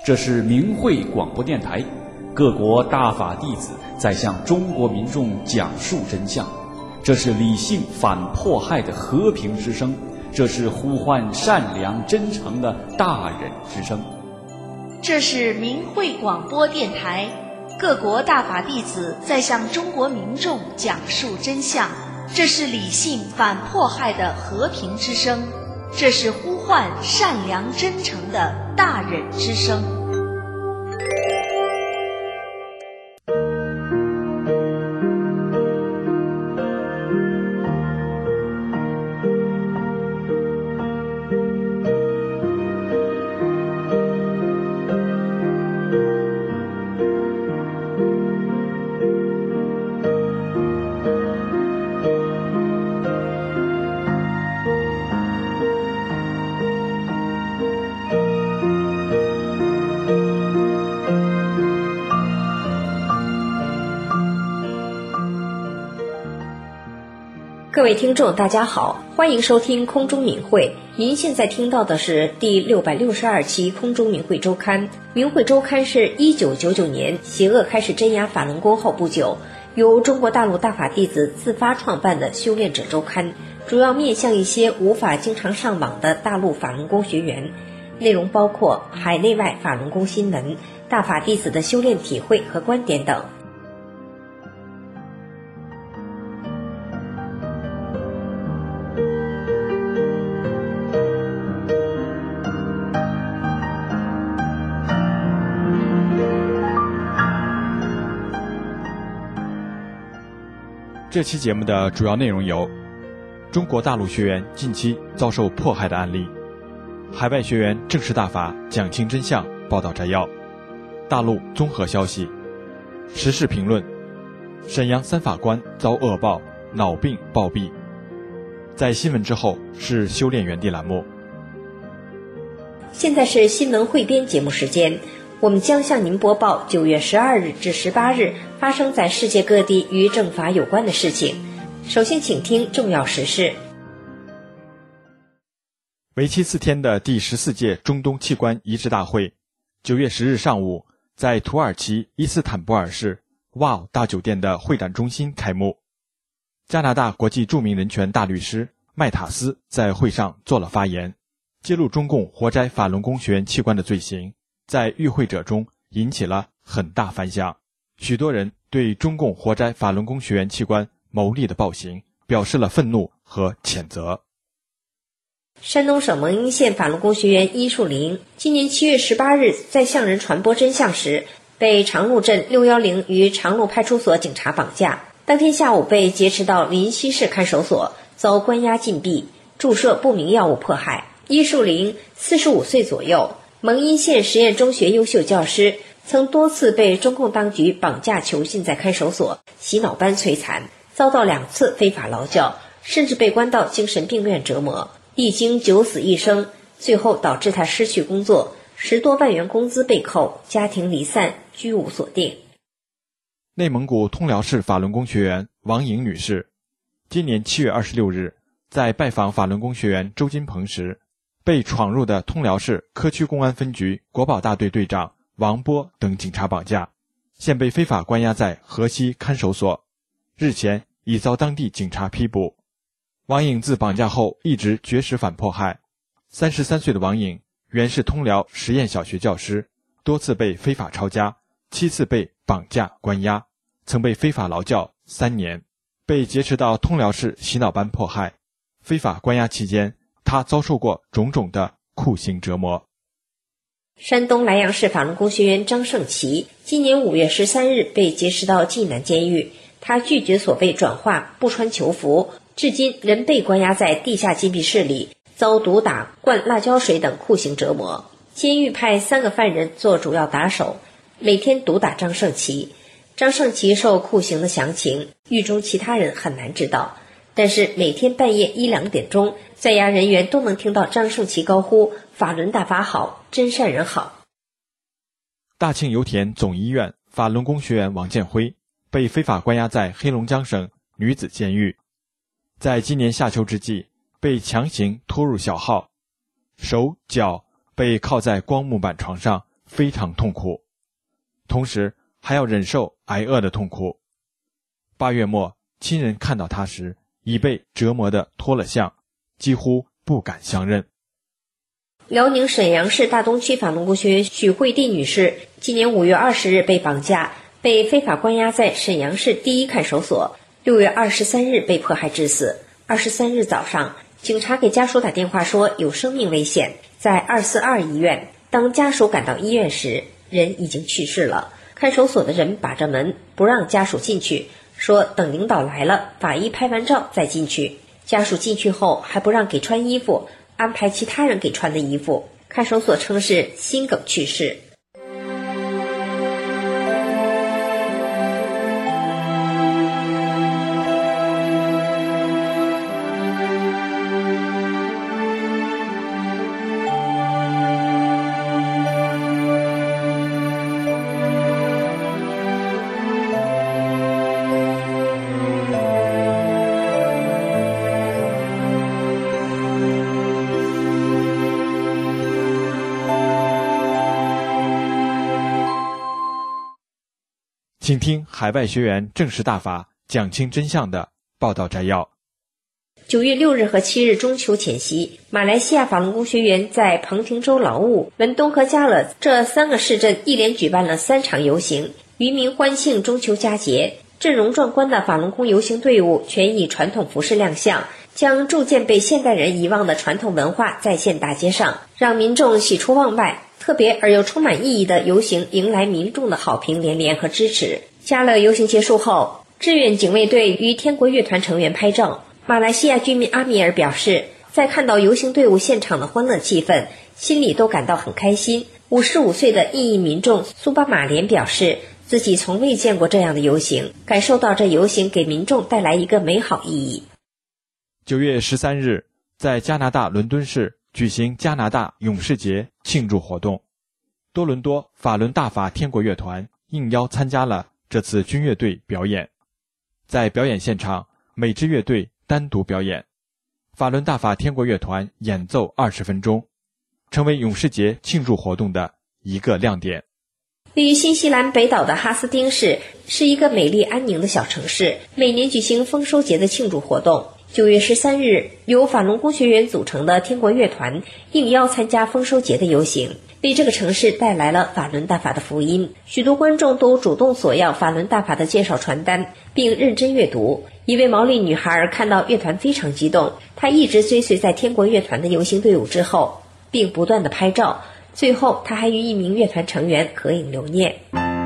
这是明慧广播电台，各国大法弟子在向中国民众讲述真相。这是理性反迫害的和平之声，这是呼唤善良真诚的大忍之声。 这是明慧广播电台，各国大法弟子在向中国民众讲述真相。这是理性反迫害的和平之声，这是呼唤善良真诚的大忍之声。 各位听众大家好，欢迎收听空中敏慧。您现在听到的是第662期空中敏慧周刊。敏慧周刊是1999年邪恶开始镇压法轮功后不久，由中国大陆大法弟子自发创办的修炼者周刊，主要面向一些无法经常上网的大陆法轮功学员，内容包括海内外法轮功新闻、大法弟子的修炼体会和观点等。 这期节目的主要内容有：中国大陆学员近期遭受迫害的案例，海外学员正式大法讲清真相报道摘要，大陆综合消息，时事评论，沈阳3法官遭恶报，脑病暴毙。在新闻之后是修炼园地栏目。 现在是新闻汇编节目时间，我们将向您播报9月12日至18日发生在世界各地与正法有关的事情。首先请听重要时事。 为期4天的第14届中东器官移植大会9月10日上午在土耳其伊斯坦布尔市瓦奥大酒店的会展中心开幕。加拿大国际著名人权大律师麦塔斯在会上做了发言，揭露中共活摘法轮功学员器官的罪行，在与会者中引起了很大反响，许多人对中共活摘法轮功学员器官牟利的暴行表示了愤怒和谴责。 山东省蒙阴县法轮功学员伊树林今年7月18日在向人传播真相时，被长鹿镇610于长鹿派出所警察绑架，当天下午被劫持到临溪市看守所，遭关押禁闭，注射不明药物迫害。伊树林45岁左右，蒙阴县实验中学优秀教师，曾多次被中共当局绑架囚禁在看守所，洗脑般摧残，遭到2次非法劳教，甚至被关到精神病院折磨，历经9死1生，最后导致他失去工作，10多万元工资被扣，家庭离散，居无所定。 内蒙古通辽市法轮功学员王颖女士，今年7月26日在拜访法轮功学员周金鹏时，被闯入的通辽市科区公安分局国保大队队长王波等警察绑架，现被非法关押在河西看守所，日前已遭当地警察批捕。王颖自绑架后一直绝食反迫害。33岁的王颖原是通辽实验小学教师，多次被非法抄家，7次被绑架关押，曾被非法劳教3年，被劫持到通辽市洗脑班迫害。非法关押期间，他遭受过种种的酷刑折磨。 山东莱阳市法轮功学员张胜奇今年5月13日被劫持到济南监狱，他拒绝所谓转化，不穿囚服，至今仍被关押在地下禁闭室里，遭毒打、灌辣椒水等酷刑折磨。监狱派3个犯人做主要打手，每天毒打张胜奇。张胜奇受酷刑的详情，狱中其他人很难知道，但是每天半夜1、2点钟，在押人员都能听到张胜奇高呼法轮大法好，真善人好。 大庆油田总医院法轮功学员王建辉被非法关押在黑龙江省女子监狱，在今年夏秋之际被强行拖入小号，手脚被铐在光木板床上非常痛苦，同时还要忍受挨饿的痛苦。8月末，亲人看到他时，已被折磨得脱了相，几乎不敢相认。 辽宁沈阳市大东区法轮功学员许慧娣女士今年5月20日被绑架，被非法关押在沈阳市第一看守所，6月23日被迫害致死。23日早上，警察给家属打电话说有生命危险，在242医院。当家属赶到医院时，人已经去世了。看守所的人把着门，不让家属进去，说等领导来了，法医拍完照再进去。家属进去后还不让给穿衣服，安排其他人给穿的衣服。看守所称是心梗去世。 请听海外学员正式大法讲清真相的报道摘要。 9月6日和7日中秋前夕，马来西亚法轮功学员在彭廷州劳务、文东和嘉乐这3个市镇一连举办了3场游行，渔民欢庆中秋佳节。阵容壮观的法轮功游行队伍全以传统服饰亮相，将逐渐被现代人遗忘的传统文化再现大街上，让民众喜出望外。特别而又充满意义的游行迎来民众的好评连连和支持。嘉乐游行结束后，志愿警卫队与天国乐团成员拍照。马来西亚居民阿米尔表示，在看到游行队伍现场的欢乐气氛，心里都感到很开心。55岁的印裔民众苏巴马连表示，自己从未见过这样的游行，感受到这游行给民众带来一个美好意义。 9月13日，在加拿大伦敦市举行加拿大勇士节庆祝活动，多伦多法轮大法天国乐团应邀参加了这次军乐队表演。在表演现场，每支乐队单独表演，法轮大法天国乐团演奏20分钟，成为勇士节庆祝活动的一个亮点。 位于新西兰北岛的哈斯丁市是一个美丽安宁的小城市，每年举行丰收节的庆祝活动。9月13日，由法轮功学员组成的天国乐团应邀参加丰收节的游行，为这个城市带来了法轮大法的福音。许多观众都主动索要法轮大法的介绍传单，并认真阅读。一位毛利女孩看到乐团非常激动，她一直追随在天国乐团的游行队伍之后，并不断地拍照。最后，她还与一名乐团成员合影留念。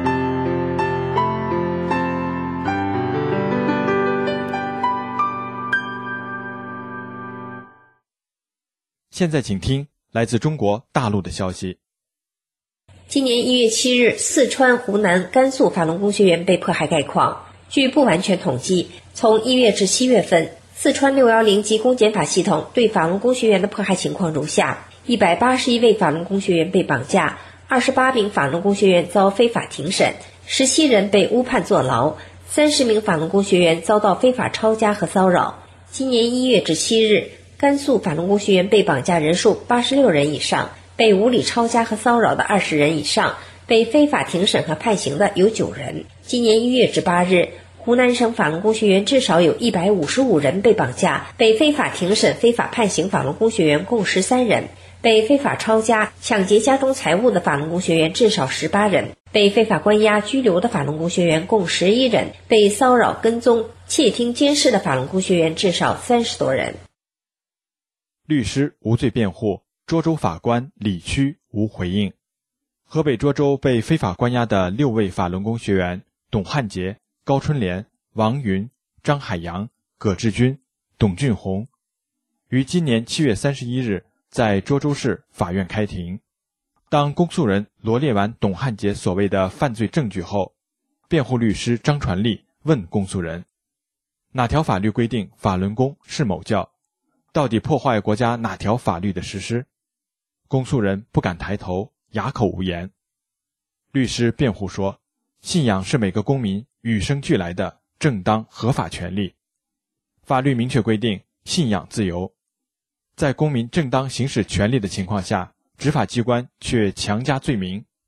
现在请听来自中国大陆的消息。 今年1月7日，四川、湖南、甘肃法轮功学员被迫害概况。据不完全统计，从1月至7月份，四川610级公检法系统对法轮功学员的迫害情况如下：181位法轮功学员被绑架，28名法轮功学员遭非法庭审，17人被误判坐牢，30名法轮功学员遭到非法抄家和骚扰。今年1月至7日，甘肃法轮功学员被绑架人数86人以上，被无理抄家和骚扰的20人以上，被非法庭审和判刑的有9人。今年1月至8日，湖南省法轮功学员至少有155人被绑架，被非法庭审、非法判刑法轮功学员共13人，被非法抄家、抢劫家中财物的法轮功学员至少18人，被非法关押、拘留的法轮功学员共11人，被骚扰、跟踪、窃听、监视的法轮功学员至少30多人。 律师无罪辩护，涿州法官李区无回应。河北涿州被非法关押的6位法轮功学员董汉杰、高春莲、王云、张海洋、葛志军、董俊红，于今年7月31日在涿州市法院开庭。当公诉人罗列完董汉杰所谓的犯罪证据后，辩护律师张传利问公诉人：哪条法律规定法轮功是某教？到底破坏国家哪条法律的实施？公诉人不敢抬头，哑口无言。律师辩护说，信仰是每个公民与生俱来的正当合法权利，法律明确规定信仰自由，在公民正当行使权利的情况下，执法机关却强加罪名，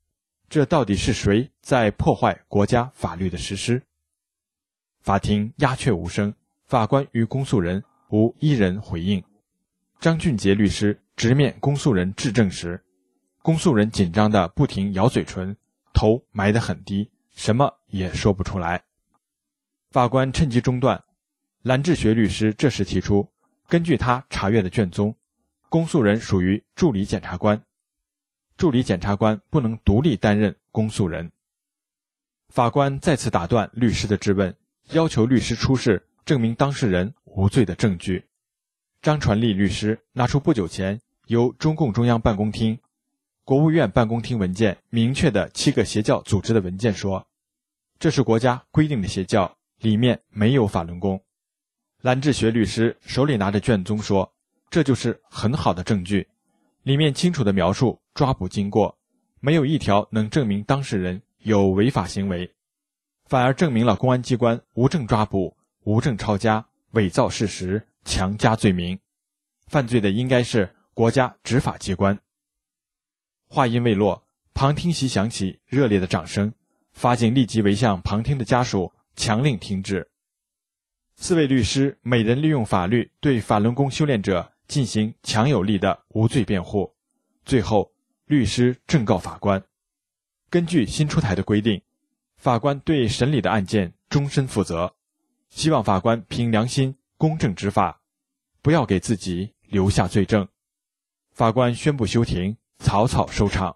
这到底是谁在破坏国家法律的实施？法庭鸦雀无声，法官与公诉人无一人回应。张俊杰律师直面公诉人质证时，公诉人紧张地不停咬嘴唇，头埋得很低，什么也说不出来。法官趁机中断，蓝志学律师这时提出，根据他查阅的卷宗，公诉人属于助理检察官，助理检察官不能独立担任公诉人。法官再次打断律师的质问，要求律师出示证明当事人无罪的证据。张传利律师拿出不久前由中共中央办公厅、国务院办公厅文件明确的7个邪教组织的文件说，这是国家规定的邪教，里面没有法轮功。蓝志学律师手里拿着卷宗说，这就是很好的证据，里面清楚地描述抓捕经过，没有一条能证明当事人有违法行为，反而证明了公安机关无证抓捕、无证抄家、伪造事实、强加罪名，犯罪的应该是国家执法机关。话音未落，旁听席响起热烈的掌声，法警立即围向旁听的家属，强令停止。4位律师每人利用法律对法轮功修炼者进行强有力的无罪辩护。最后，律师正告法官，根据新出台的规定，法官对审理的案件终身负责，希望法官凭良心公正执法，不要给自己留下罪证。法官宣布休庭，草草收场。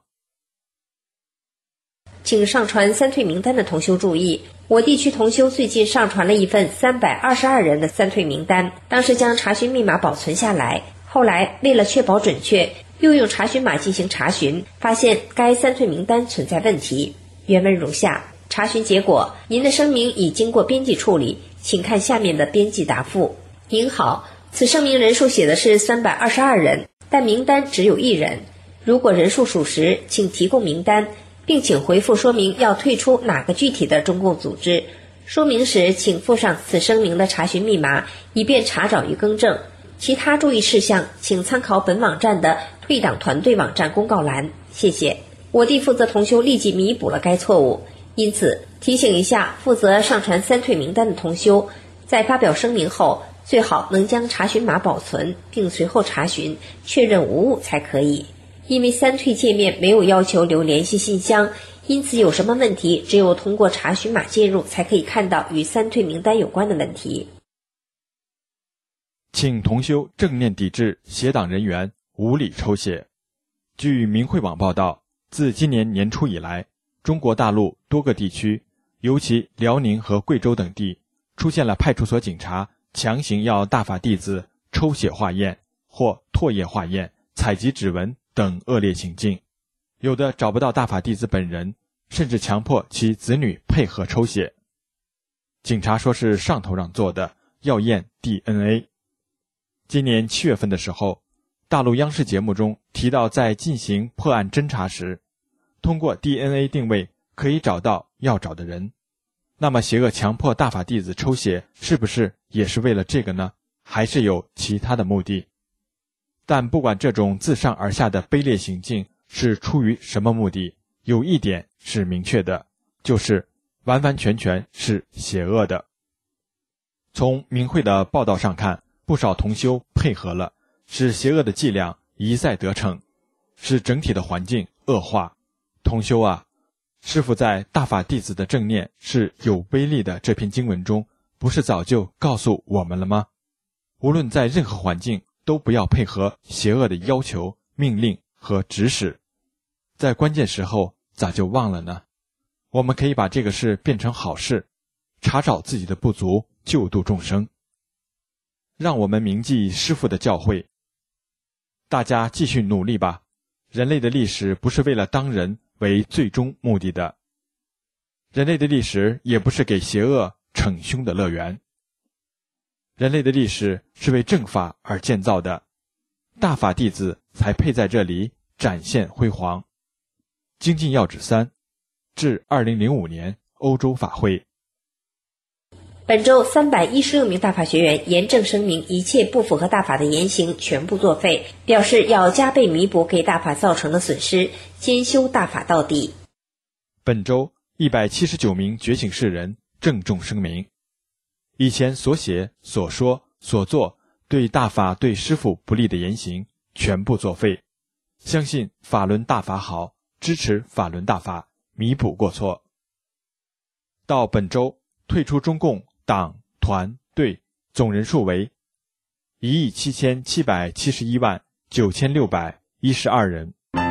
请上传三退名单的同修注意，我地区同修最近上传了一份322人的三退名单，当时将查询密码保存下来，后来为了确保准确，又用查询码进行查询，发现该三退名单存在问题。原文如下：查询结果，您的声明已经过编辑处理，请看下面的编辑答复。您好，此声明人数写的是322人，但名单只有1人。如果人数属实，请提供名单，并请回复说明要退出哪个具体的中共组织。说明时请附上此声明的查询密码，以便查找与更正。其他注意事项请参考本网站的退党团队网站公告栏。谢谢。我地负责同修立即弥补了该错误，因此提醒一下负责上传三退名单的同修，在发表声明后，最好能将查询码保存，并随后查询确认无误才可以。因为三退界面没有要求留联系信箱，因此有什么问题只有通过查询码介入才可以看到与三退名单有关的问题。 请同修正念抵制邪党人员无理抽血。据明慧网报道，自今年年初以来，中国大陆多个地区，尤其辽宁和贵州等地，出现了派出所警察强行要大法弟子抽血化验或唾液化验、采集指纹等恶劣行径，有的找不到大法弟子本人，甚至强迫其子女配合抽血。警察说是上头让做的，要验 DNA。 今年7月份的时候，大陆央视节目中提到，在进行破案侦查时，通过 DNA 定位可以找到要找的人。那么邪恶强迫大法弟子抽血，是不是也是为了这个呢？还是有其他的目的？但不管这种自上而下的卑劣行径是出于什么目的，有一点是明确的，就是完完全全是邪恶的。从明慧的报道上看，不少同修配合了，使邪恶的伎俩一再得逞，使整体的环境恶化。同修啊，师父在大法弟子的正念是有威力的这篇经文中，不是早就告诉我们了吗？无论在任何环境，都不要配合邪恶的要求、命令和指使。在关键时候咋就忘了呢？我们可以把这个事变成好事，查找自己的不足，救度众生。让我们铭记师父的教诲，大家继续努力吧。人类的历史不是为了当人为最终目的的，人类的历史也不是给邪恶逞凶的乐园。人类的历史是为正法而建造的，大法弟子才配在这里展现辉煌。精进要旨3，至2005年欧洲法会。 本周316名大法学员严正声明，一切不符合大法的言行全部作废，表示要加倍弥补给大法造成的损失，兼修大法到底。 本州179名觉醒士人郑重声明，以前所写、所说、所做对大法对师父不利的言行全部作废，相信法轮大法好，支持法轮大法，弥补过错。到本周退出中共党团队总人数为177719612人。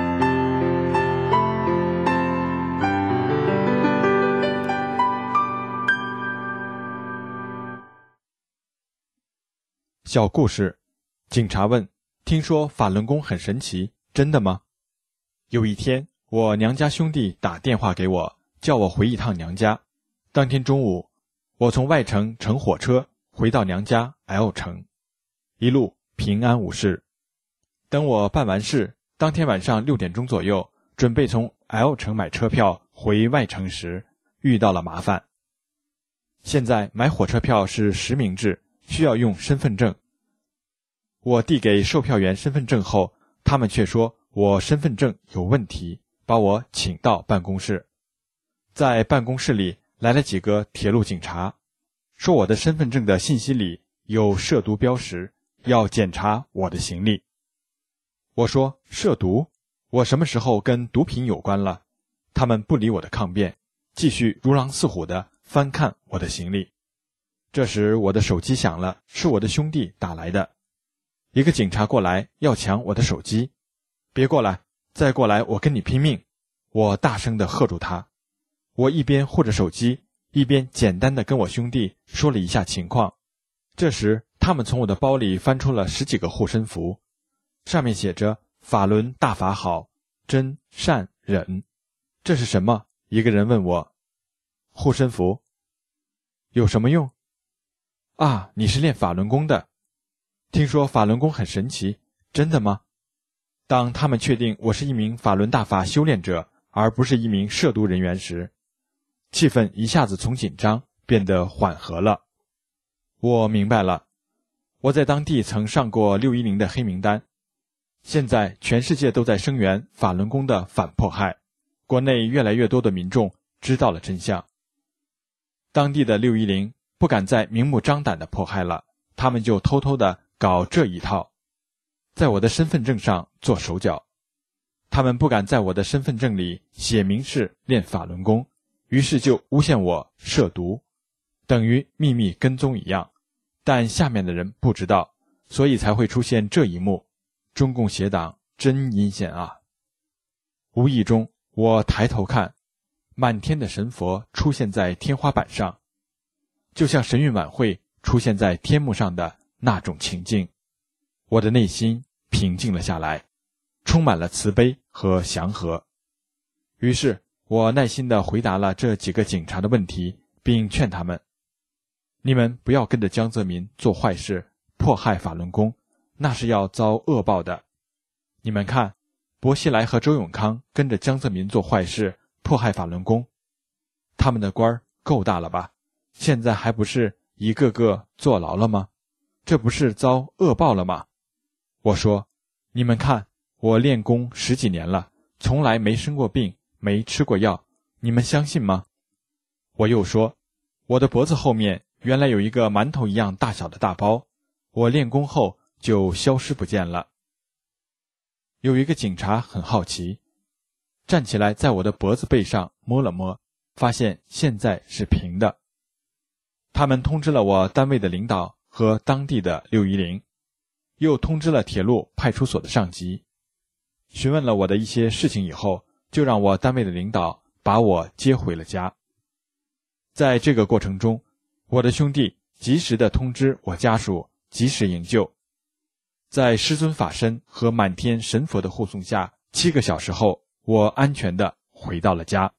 小故事，警察问，听说法轮功很神奇，真的吗？有一天，我娘家兄弟打电话给我，叫我回一趟娘家。当天中午，我从外城乘火车回到娘家 L 城，一路平安无事。等我办完事，当天晚上6点钟左右，准备从 L 城买车票回外城时，遇到了麻烦。现在买火车票是实名制，需要用身份证。我递给售票员身份证后，他们却说我身份证有问题，把我请到办公室。在办公室里来了几个铁路警察，说我的身份证的信息里有涉毒标识，要检查我的行李。我说涉毒？我什么时候跟毒品有关了？他们不理我的抗辩，继续如狼似虎地翻看我的行李。这时我的手机响了，是我的兄弟打来的。一个警察过来要抢我的手机，别过来，再过来我跟你拼命！我大声地喝住他。我一边护着手机，一边简单地跟我兄弟说了一下情况。这时他们从我的包里翻出了10几个护身符，上面写着法轮大法好，真善忍。这是什么？一个人问我。护身符有什么用？啊，你是练法轮功的，听说法轮功很神奇，真的吗？当他们确定我是一名法轮大法修炼者，而不是一名涉毒人员时，气氛一下子从紧张变得缓和了。我明白了，我在当地曾上过610的黑名单，现在全世界都在声援法轮功的反迫害，国内越来越多的民众知道了真相。当地的610不敢再明目张胆地迫害了，他们就偷偷地搞这一套，在我的身份证上做手脚。他们不敢在我的身份证里写明是练法轮功，于是就诬陷我涉毒，等于秘密跟踪一样。但下面的人不知道，所以才会出现这一幕。中共邪党真阴险啊！无意中，我抬头看，满天的神佛出现在天花板上，就像神韵晚会出现在天幕上的那种情境。我的内心平静了下来，充满了慈悲和祥和。于是我耐心地回答了这几个警察的问题，并劝他们，你们不要跟着江泽民做坏事，迫害法轮功，那是要遭恶报的。你们看，薄熙来和周永康跟着江泽民做坏事，迫害法轮功，他们的官儿够大了吧？现在还不是一个个坐牢了吗？这不是遭恶报了吗？我说，你们看，我练功10几年了，从来没生过病，没吃过药，你们相信吗？我又说，我的脖子后面原来有一个馒头一样大小的大包，我练功后就消失不见了。有一个警察很好奇，站起来在我的脖子背上摸了摸，发现现在是平的。他们通知了我单位的领导和当地的610，又通知了铁路派出所的上级，询问了我的一些事情以后，就让我单位的领导把我接回了家。在这个过程中，我的兄弟及时地通知我家属，及时营救。在师尊法身和满天神佛的护送下，7个小时后，我安全地回到了家。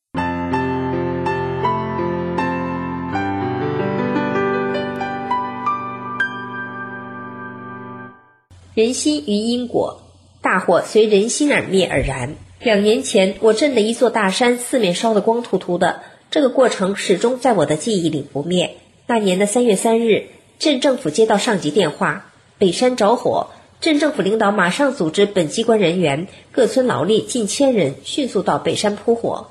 人心于因果，大火随人心而灭而燃。2年前，我镇的一座大山四面烧得光秃秃的，这个过程始终在我的记忆里不灭。那年的3月3日，镇政府接到上级电话，北山着火。镇政府领导马上组织本机关人员，各村劳力近1000人迅速到北山扑火。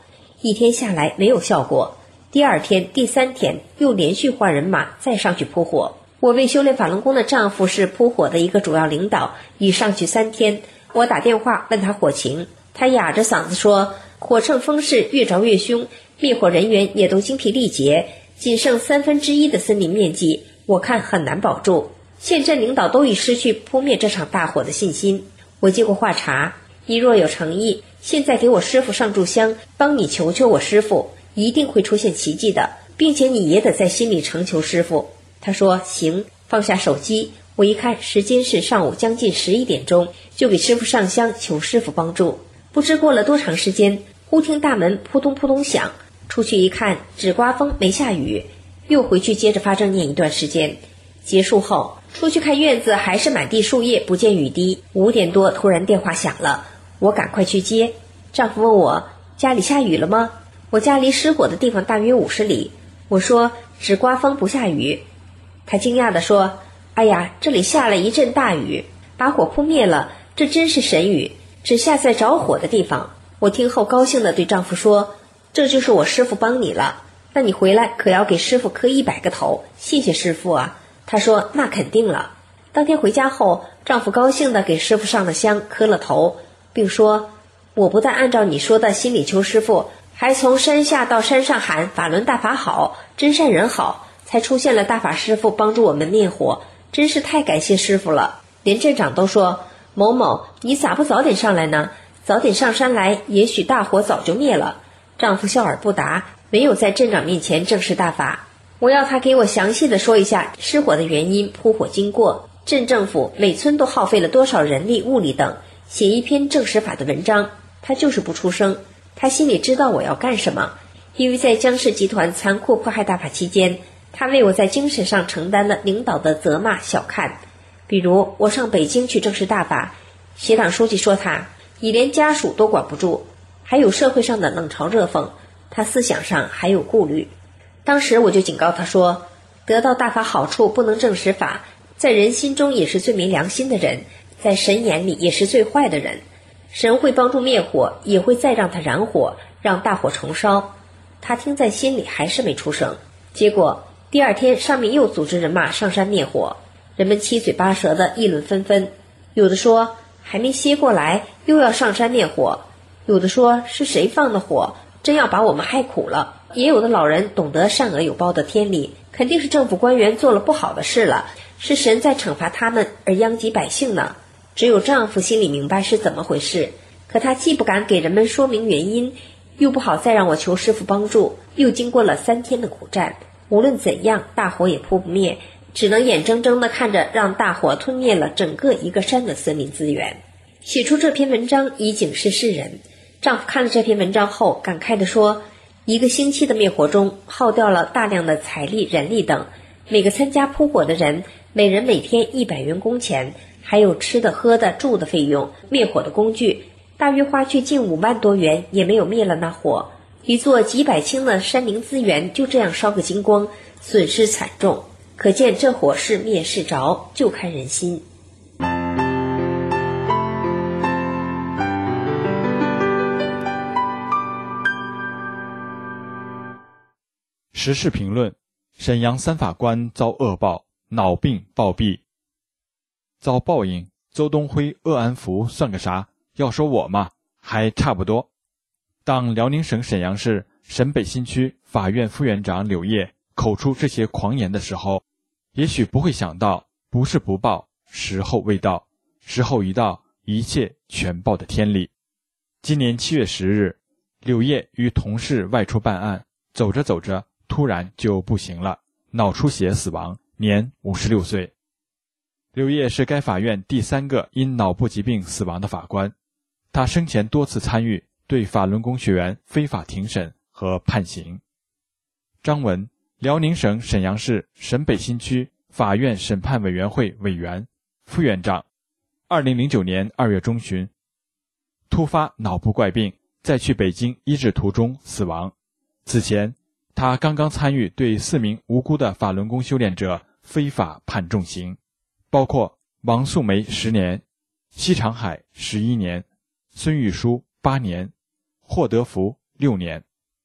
一天下来没有效果，第二天、第三天又连续换人马再上去扑火。我为修炼法轮功的丈夫是扑火的一个主要领导，已上去3天。我打电话问他火情，他哑着嗓子说，火乘风势越着越凶，灭火人员也都精疲力竭，仅剩1/3的森林面积，我看很难保住。县镇领导都已失去扑灭这场大火的信心。我接过话茬，你若有诚意，现在给我师父上炷香，帮你求求我师父，一定会出现奇迹的，并且你也得在心里诚求师父。他说行，放下手机。我一看时间是上午将近11点钟，就给师父上香求师父帮助。不知过了多长时间，忽听大门扑通扑通响，出去一看，只刮风没下雨，又回去接着发正念一段时间。结束后出去看院子，还是满地树叶，不见雨滴。5点多突然电话响了，我赶快去接。丈夫问我家里下雨了吗？我家离失火的地方大约50里。我说只刮风不下雨。他惊讶地说，哎呀，这里下了一阵大雨，把火扑灭了，这真是神雨，只下在着火的地方。我听后高兴地对丈夫说，这就是我师父帮你了，那你回来可要给师父磕100个头，谢谢师父啊。他说那肯定了。当天回家后，丈夫高兴地给师父上了香，磕了头，并说，我不但按照你说的心里求师父，还从山下到山上喊法轮大法好，真善人好，才出现了大法师父帮助我们灭火，真是太感谢师父了。连镇长都说，某某你咋不早点上来呢？早点上山来，也许大火早就灭了。丈夫笑而不答，没有在镇长面前正视大法。我要他给我详细的说一下失火的原因、扑火经过，镇政府每村都耗费了多少人力物力等，写一篇证实法的文章。他就是不出声，他心里知道我要干什么，因为在江氏集团残酷迫害大法期间，他为我在精神上承担了领导的责骂小看。比如我上北京去证实大法，协党书记说他已连家属都管不住，还有社会上的冷嘲热讽，他思想上还有顾虑。当时我就警告他说，得到大法好处不能证实法，在人心中也是最没良心的人，在神眼里也是最坏的人。神会帮助灭火，也会再让他燃火，让大火重烧。他听在心里还是没出声。结果第二天上面又组织人马上山灭火，人们七嘴八舌的议论纷纷，有的说还没歇过来又要上山灭火，有的说是谁放的火，真要把我们害苦了。也有的老人懂得善恶有报的天理，肯定是政府官员做了不好的事了，是神在惩罚他们而殃及百姓呢。只有丈夫心里明白是怎么回事，可他既不敢给人们说明原因，又不好再让我求师父帮助，又经过了3天的苦战，无论怎样大火也扑不灭，只能眼睁睁地看着让大火吞灭了整个一个山的森林资源。写出这篇文章以警示世人。丈夫看了这篇文章后感慨地说，1个星期的灭火中耗掉了大量的财力人力等，每个参加扑火的人每人每天100元工钱，还有吃的喝的住的费用，灭火的工具，大约花去近5万多元，也没有灭了那火。一座几百顷的山林资源就这样烧个精光，损失惨重，可见这火是灭是着，就看人心。 时事评论：沈阳3法官遭恶报，脑病暴毙。遭报应，邹东辉、鄂安福算个啥？要说我嘛，还差不多。当辽宁省沈阳市沈北新区法院副院长柳叶口出这些狂言的时候，也许不会想到，不是不报，时候未到，时候一到，一切全报的天理。今年7月10日，柳叶与同事外出办案，走着走着突然就不行了，脑出血死亡，年56岁。柳叶是该法院第3个因脑部疾病死亡的法官，他生前多次参与对法轮功学员非法庭审和判刑。张文，辽宁省沈阳市沈北新区法院审判委员会委员、副院长，2009年2月中旬突发脑部怪病，在去北京医治途中死亡。此前他刚刚参与对4名无辜的法轮功修炼者非法判重刑，包括王素梅10年、西长海11年、孙玉书8年、霍德福6年。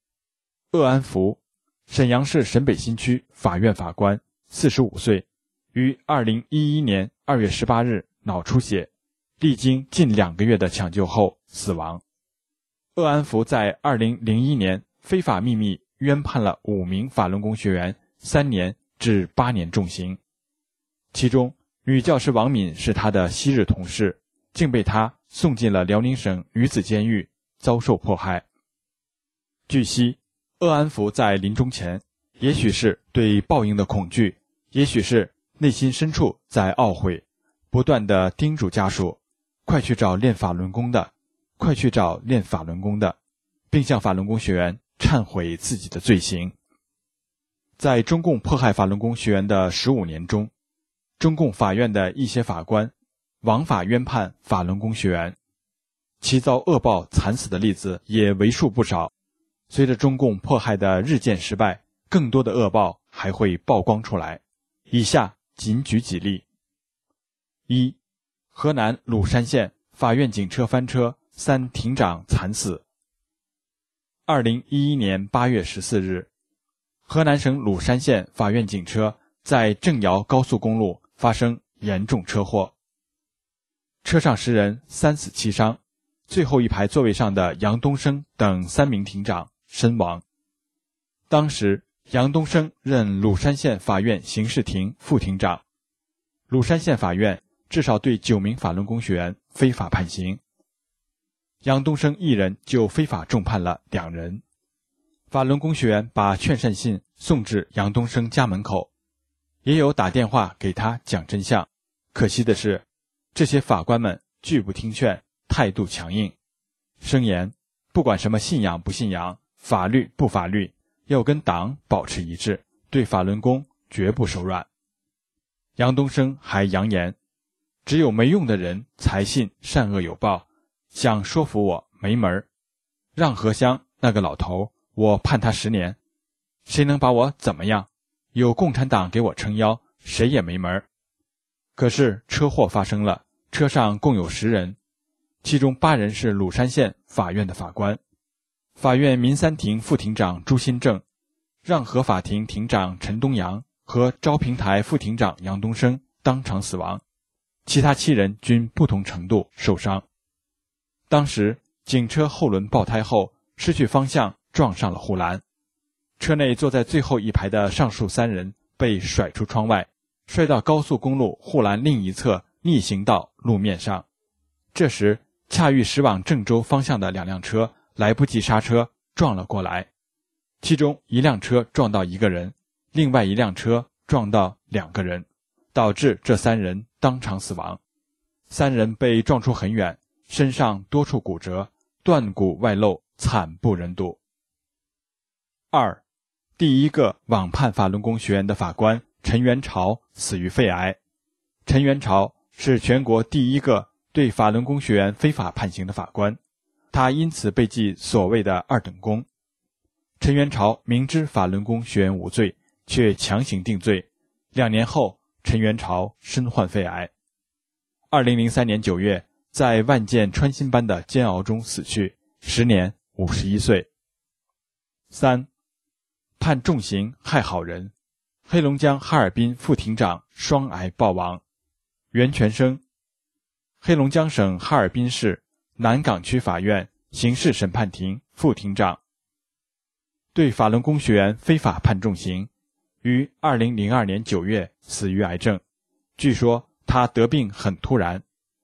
鄂安福，沈阳市沈北新区法院法官，45岁，于2011年2月18日脑出血，历经近2个月的抢救后死亡。鄂安福在2001年非法秘密冤判了5名法轮功学员3年至8年重刑，其中女教师王敏是他的昔日同事，竟被他送进了辽宁省女子监狱，遭受迫害。据悉，鄂安福在临终前，也许是对报应的恐惧，也许是内心深处在懊悔，不断地叮嘱家属，快去找练法轮功的，快去找练法轮功的，并向法轮功学员忏悔自己的罪行。在中共迫害法轮功学员的15年中，中共法院的一些法官枉法冤判法轮功学员，其遭恶报惨死的例子也为数不少。随着中共迫害的日渐失败，更多的恶报还会曝光出来。以下仅举几例。1. 河南鲁山县法院警车翻车，3庭长惨死。2011年8月14日，河南省鲁山县法院警车在正尧高速公路发生严重车祸，车上10人3死7伤，最后一排座位上的杨东升等3名庭长身亡。当时杨东升任鲁山县法院刑事庭副庭长，鲁山县法院至少对9名法轮功学员非法判刑，杨东升一人就非法重判了2人。法轮功学员把劝善信送至杨东升家门口，也有打电话给他讲真相。可惜的是，这些法官们拒不听劝，态度强硬，声言不管什么信仰不信仰，法律不法律，要跟党保持一致，对法轮功绝不手软。杨东升还扬言，只有没用的人才信善恶有报，想说服我没门儿。让和乡那个老头，我判他10年，谁能把我怎么样？有共产党给我撑腰，谁也没门儿。可是车祸发生了，车上共有10人，其中8人是鲁山县法院的法官。法院民3庭副庭长朱新正、让河法庭庭长陈东阳和昭平台副庭长杨东升当场死亡，其他7人均不同程度受伤。当时警车后轮爆胎后失去方向，撞上了护栏，车内坐在最后一排的上述3人被甩出窗外，摔到高速公路护栏另一侧逆行道路面上。这时恰遇驶往郑州方向的2辆车来不及刹车，撞了过来，其中1辆车撞到1个人，另外1辆车撞到2个人，导致这3人当场死亡。3人被撞出很远，身上多处骨折，断骨外露，惨不忍睹。2. 第一个枉判法轮功学员的法官陈元朝死于肺癌。陈元朝是全国第一个对法轮功学员非法判刑的法官，他因此被记所谓的2等功。陈元朝明知法轮功学员无罪，却强行定罪，2年后陈元朝身患肺癌。2003年9月，在万箭穿心般的煎熬中死去，时年51岁。3. 判重刑害好人。黑龙江哈尔滨副庭长双癌暴亡。袁全生，黑龙江省哈尔滨市南岗区法院刑事审判庭副庭长，对法轮功学员非法判重刑，于2002年9月死于癌症。据说他得病很突然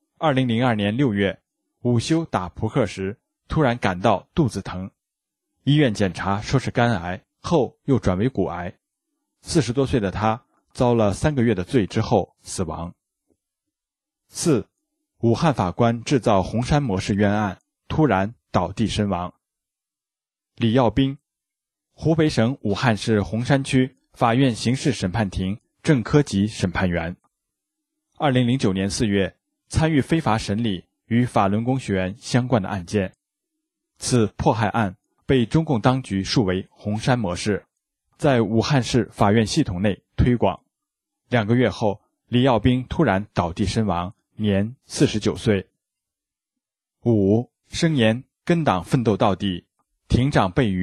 ，2002年6月午休打扑克时突然感到肚子疼，医院检查说是肝癌，后又转为骨癌。40多岁的他遭了3个月的罪之后死亡。4. 武汉法官制造红山模式冤案，突然倒地身亡。李耀斌，湖北省武汉市洪山区法院刑事审判庭正科级审判员。2009年4月，参与非法审理与法轮功学员相关的案件。此迫害案被中共当局树为红山模式，在武汉市法院系统内推广。2个月后，李耀斌突然倒地身亡，年49岁。5. 声言跟党奋斗到底，庭长被愚，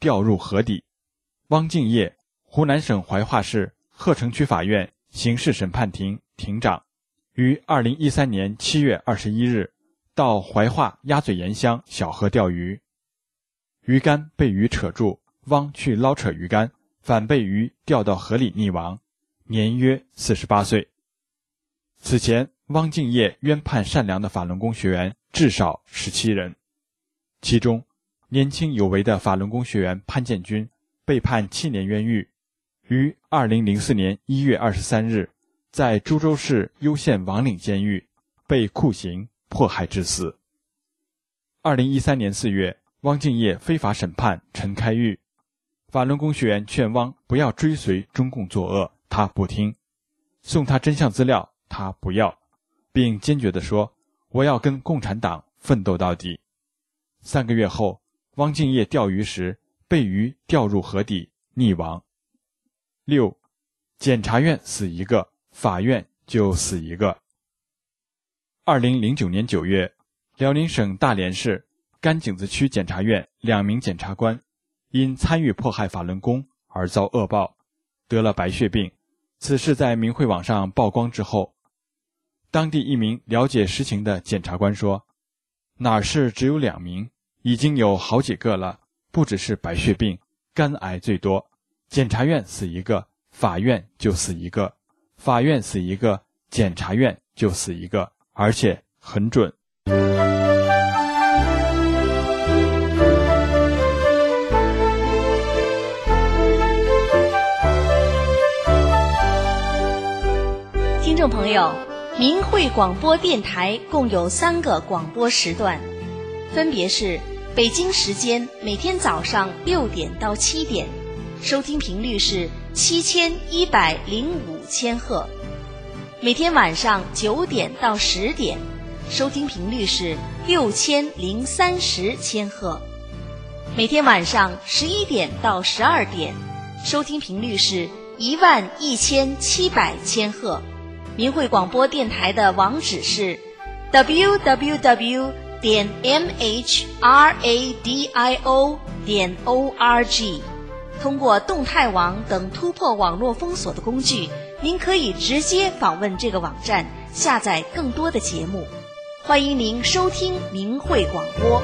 掉入河底。汪敬业，湖南省怀化市鹤城区法院刑事审判庭庭长，于2013年7月21日到怀化鸭嘴岩乡小河钓鱼，鱼竿被鱼扯住，汪去捞扯鱼竿，反被鱼掉到河里溺亡，年约48岁。此前，汪敬业冤判善良的法轮功学员至少17人，其中年轻有为的法轮功学员潘建军被判7年冤狱，于2004年1月23日在株洲市攸县王岭监狱被酷刑迫害致死。2013年4月，汪敬业非法审判陈开玉，法轮功学员劝汪不要追随中共作恶，他不听，送他真相资料，他不要，并坚决地说我要跟共产党奋斗到底。3个月后，汪敬业钓鱼时被鱼掉入河底溺亡。6. 检察院死一个，法院就死一个。2009年9月，辽宁省大连市甘井子区检察院2名检察官因参与迫害法轮功而遭恶报，得了白血病。此事在明慧网上曝光之后，当地一名了解实情的检察官说，哪是只有2名，已经有好几个了，不只是白血病，肝癌最多。检察院死一个，法院就死一个，法院死一个，检察院就死一个，而且很准。 听众朋友，明慧广播电台共有3个广播时段，分别是北京时间每天早上6点到7点，收听频率是7105千赫；每天晚上9点到10点，收听频率是6030千赫；每天晚上11点到12点，收听频率是11700千赫。明慧广播电台的网址是 www.mhradio.org。 通过动态网等突破网络封锁的工具，您可以直接访问这个网站，下载更多的节目。欢迎您收听明慧广播。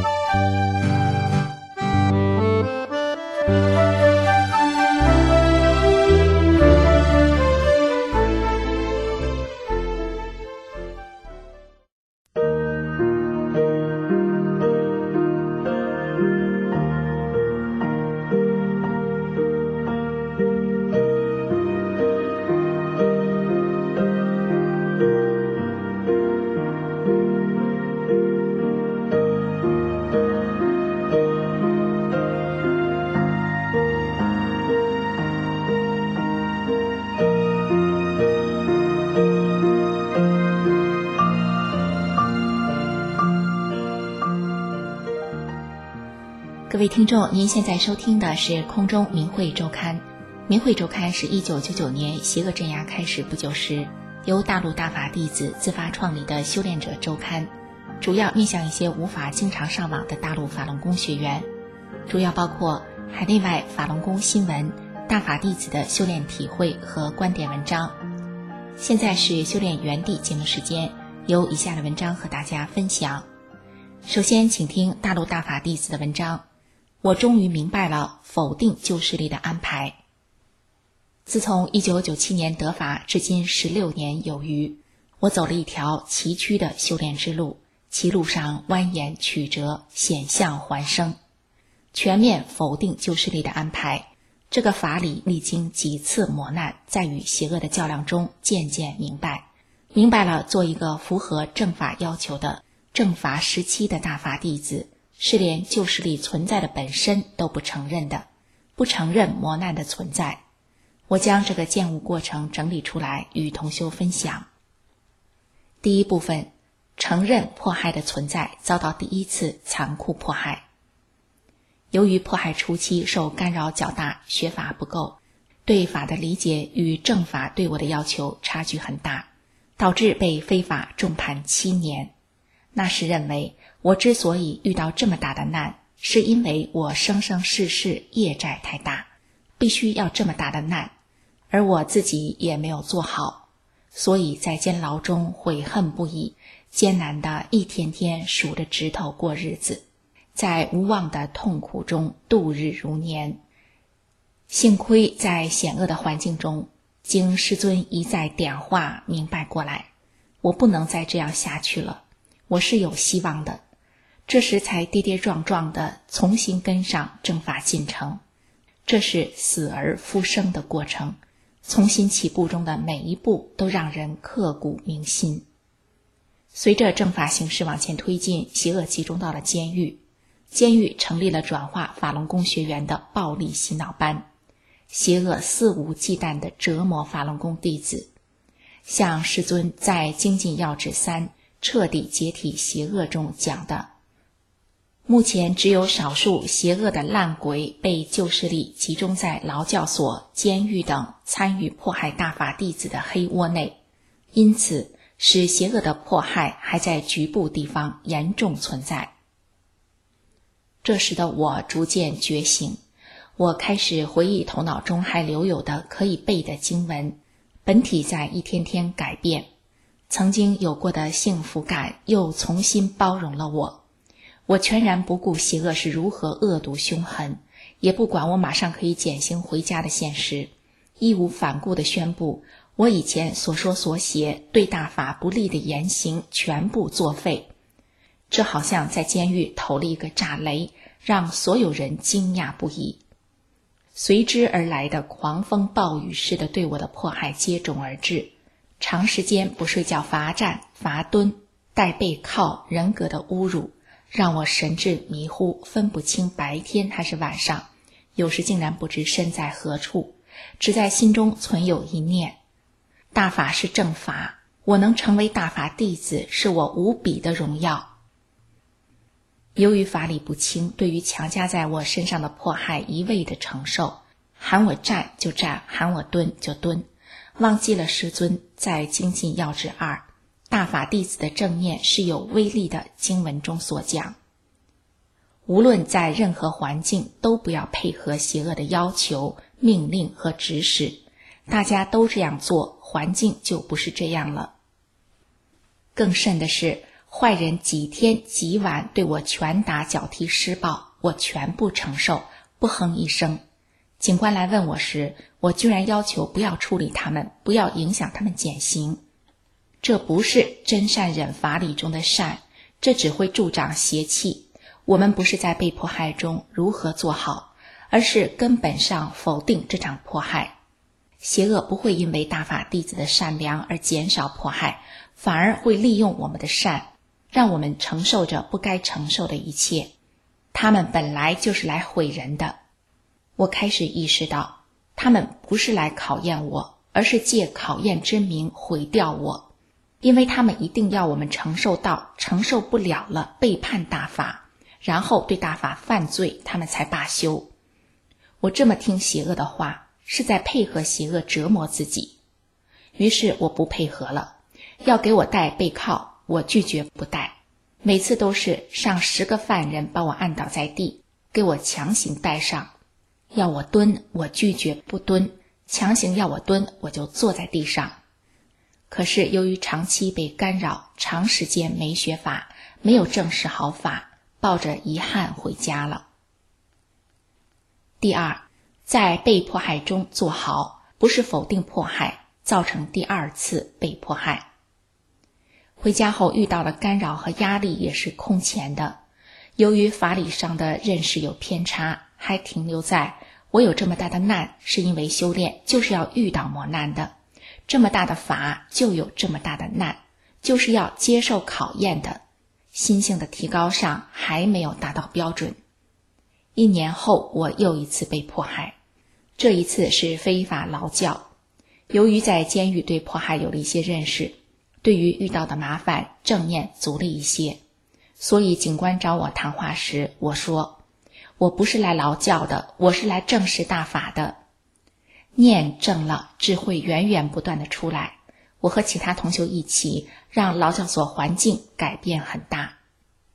各位听众，您现在收听的是空中明慧周刊。明慧周刊是1999年邪恶镇压开始不久时，由大陆大法弟子自发创立的修炼者周刊，主要面向一些无法经常上网的大陆法轮功学员，主要包括海内外法轮功新闻、大法弟子的修炼体会和观点文章。现在是修炼原地节目时间，由以下的文章和大家分享。首先请听大陆大法弟子的文章，我终于明白了否定旧势力的安排。自从1997年得法至今16年有余，我走了一条崎岖的修炼之路，其路上蜿蜒曲折，险象环生。全面否定旧势力的安排，这个法理历经几次磨难，在与邪恶的较量中渐渐明白了做一个符合正法要求的正法时期的大法弟子，是连旧势力存在的本身都不承认的，不承认磨难的存在。我将这个见悟过程整理出来与同修分享。第一部分，承认迫害的存在，遭到第一次残酷迫害。由于迫害初期受干扰较大，学法不够，对法的理解与正法对我的要求差距很大，导致被非法重判7年。那时认为我之所以遇到这么大的难， 是因为我生生世世业债太大，必须要这么大的难，而我自己也没有做好，所以在监牢中悔恨不已，艰难地一天天数着指头过日子，在无望的痛苦中度日如年。幸亏在险恶的环境中，经师尊一再点化，明白过来，我不能再这样下去了，我是有希望的。这时才跌跌撞撞地重新跟上正法进程，这是死而复生的过程，重新起步中的每一步都让人刻骨铭心。随着正法形势往前推进，邪恶集中到了监狱，监狱成立了转化法轮功学员的暴力洗脑班，邪恶肆无忌惮地折磨法轮功弟子。像师尊在《精进要旨3彻底解体邪恶》中讲的，目前只有少数邪恶的烂鬼被旧势力集中在劳教所、监狱等参与迫害大法弟子的黑窝内，因此使邪恶的迫害还在局部地方严重存在。这时的我逐渐觉醒，我开始回忆头脑中还留有的可以背的经文，本体在一天天改变，曾经有过的幸福感又重新包容了我。我全然不顾邪恶是如何恶毒凶狠，也不管我马上可以减刑回家的现实，义无反顾地宣布我以前所说所写对大法不利的言行全部作废。这好像在监狱投了一个炸雷，让所有人惊讶不已。随之而来的狂风暴雨似的对我的迫害接踵而至，长时间不睡觉罚站、罚蹲、带背靠、人格的侮辱，让我神志迷糊，分不清白天还是晚上，有时竟然不知身在何处，只在心中存有一念：大法是正法，我能成为大法弟子是我无比的荣耀。由于法理不清，对于强加在我身上的迫害一味的承受，喊我站就站，喊我蹲就蹲，忘记了师尊在《精进要旨2大法弟子的正念是有威力的经文中所讲，无论在任何环境都不要配合邪恶的要求、命令和指使，大家都这样做，环境就不是这样了。更甚的是，坏人几天几晚对我拳打脚踢施暴，我全部承受，不哼一声。警官来问我时，我居然要求不要处理他们，不要影响他们减刑。这不是真善忍法理中的善，这只会助长邪气。我们不是在被迫害中如何做好，而是根本上否定这场迫害。邪恶不会因为大法弟子的善良而减少迫害，反而会利用我们的善，让我们承受着不该承受的一切。他们本来就是来毁人的。我开始意识到，他们不是来考验我，而是借考验之名毁掉我。因为他们一定要我们承受到承受不了了，背叛大法，然后对大法犯罪，他们才罢休。我这么听邪恶的话，是在配合邪恶折磨自己。于是我不配合了，要给我带背靠，我拒绝不带。每次都是上10个犯人把我按倒在地，给我强行带上。要我蹲，我拒绝不蹲，强行要我蹲，我就坐在地上。可是由于长期被干扰，长时间没学法，没有正视好法，抱着遗憾回家了。第二，在被迫害中做好，不是否定迫害，造成第2次被迫害。回家后遇到的干扰和压力也是空前的，由于法理上的认识有偏差，还停留在我有这么大的难，是因为修炼就是要遇到磨难的，这么大的法就有这么大的难，就是要接受考验的。心性的提高上还没有达到标准。1年后，我又一次被迫害，这一次是非法劳教。由于在监狱对迫害有了一些认识，对于遇到的麻烦正念足了一些，所以警官找我谈话时，我说我不是来劳教的，我是来正视大法的。念正了，智慧源源不断的出来。我和其他同修一起，让劳教所环境改变很大。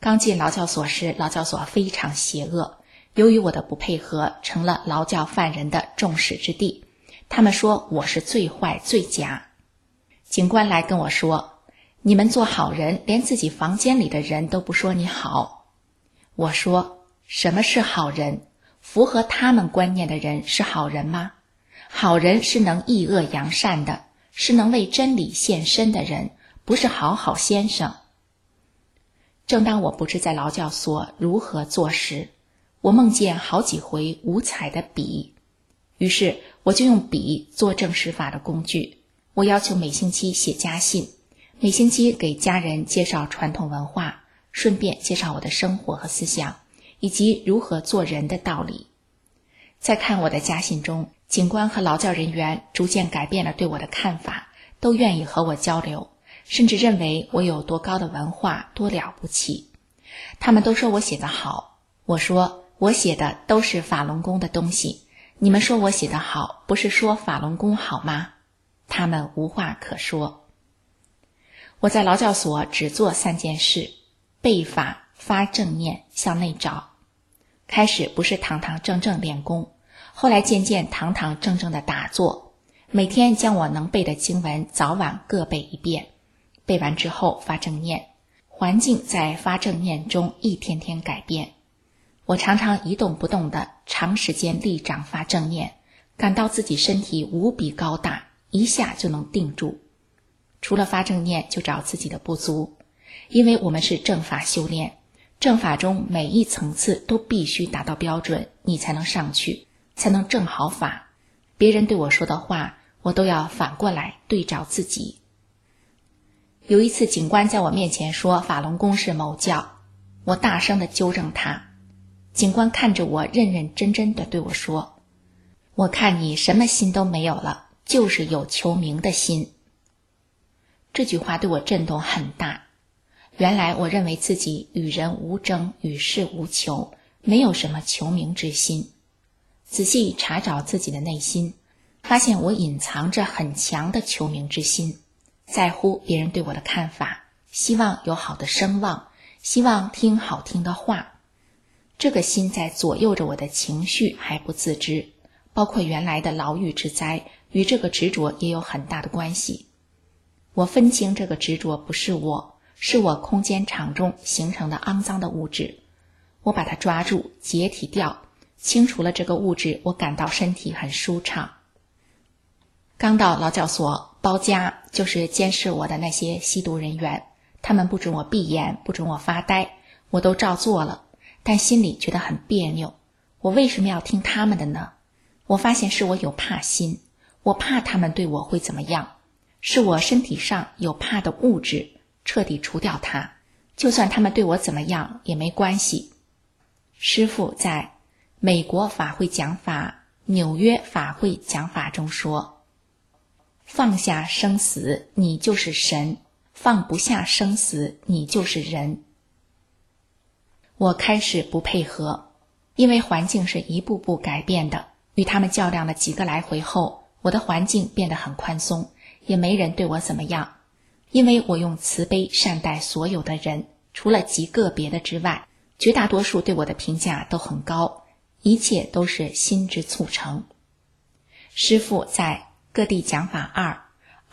刚进劳教所时，劳教所非常邪恶，由于我的不配合，成了劳教犯人的众矢之的。他们说我是最坏最假。警官来跟我说，你们做好人，连自己房间里的人都不说你好。我说，什么是好人？符合他们观念的人是好人吗？好人是能抑恶扬善的，是能为真理献身的人，不是好好先生。正当我不知在劳教所如何做时，我梦见好几回五彩的笔，于是我就用笔做正史法的工具。我要求每星期写家信，每星期给家人介绍传统文化，顺便介绍我的生活和思想，以及如何做人的道理。在看我的家信中，警官和劳教人员逐渐改变了对我的看法，都愿意和我交流，甚至认为我有多高的文化，多了不起。他们都说我写得好，我说我写的都是法轮功的东西，你们说我写得好，不是说法轮功好吗？他们无话可说。我在劳教所只做3件事：背法、发正念、向内找。开始不是堂堂正正练功，后来渐渐堂堂正正的打坐，每天将我能背的经文早晚各背一遍，背完之后发正念，环境在发正念中一天天改变。我常常一动不动的长时间立掌发正念，感到自己身体无比高大，一下就能定住。除了发正念，就找自己的不足，因为我们是正法修炼，正法中每一层次都必须达到标准，你才能上去，才能正好法。别人对我说的话，我都要反过来对照自己。有一次警官在我面前说法轮功是某教，我大声地纠正他。警官看着我，认认真真地对我说，我看你什么心都没有了，就是有求名的心。这句话对我震动很大。原来我认为自己与人无争，与世无求，没有什么求名之心。仔细查找自己的内心，发现我隐藏着很强的求名之心，在乎别人对我的看法，希望有好的声望，希望听好听的话。这个心在左右着我的情绪还不自知，包括原来的牢狱之灾，与这个执着也有很大的关系。我分清这个执着不是我，是我空间场中形成的肮脏的物质。我把它抓住，解体掉，清除了这个物质，我感到身体很舒畅。刚到劳教所，包家就是监视我的那些吸毒人员，他们不准我闭眼，不准我发呆，我都照做了，但心里觉得很别扭。我为什么要听他们的呢？我发现是我有怕心，我怕他们对我会怎么样，是我身体上有怕的物质，彻底除掉它，就算他们对我怎么样也没关系。师父在美国法会讲法、纽约法会讲法中说，放下生死，你就是神；放不下生死，你就是人。我开始不配合，因为环境是一步步改变的。与他们较量了几个来回后，我的环境变得很宽松，也没人对我怎么样，因为我用慈悲善待所有的人，除了极个别的之外，绝大多数对我的评价都很高，一切都是心之促成。师父在各地讲法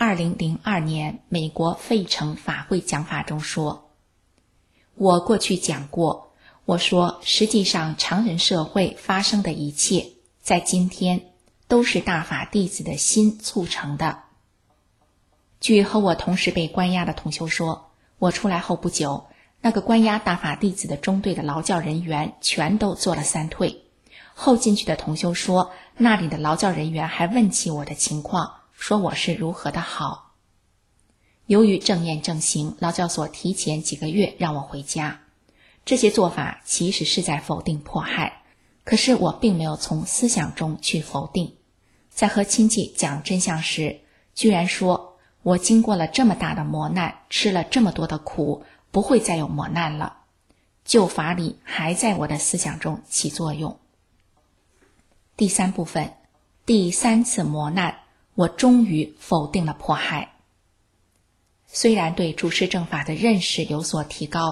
2002年美国费城法会讲法中说，我过去讲过，我说实际上常人社会发生的一切，在今天都是大法弟子的心促成的。据和我同时被关押的同修说，我出来后不久，那个关押大法弟子的中队的劳教人员全都做了3退。后进去的同修说，那里的劳教人员还问起我的情况，说我是如何的好。由于正念正行，劳教所提前几个月让我回家。这些做法其实是在否定迫害，可是我并没有从思想中去否定。在和亲戚讲真相时，居然说我经过了这么大的磨难，吃了这么多的苦，不会再有磨难了。旧法理还在我的思想中起作用。第3部分，第3次磨难，我终于否定了迫害。虽然对诸师正法的认识有所提高，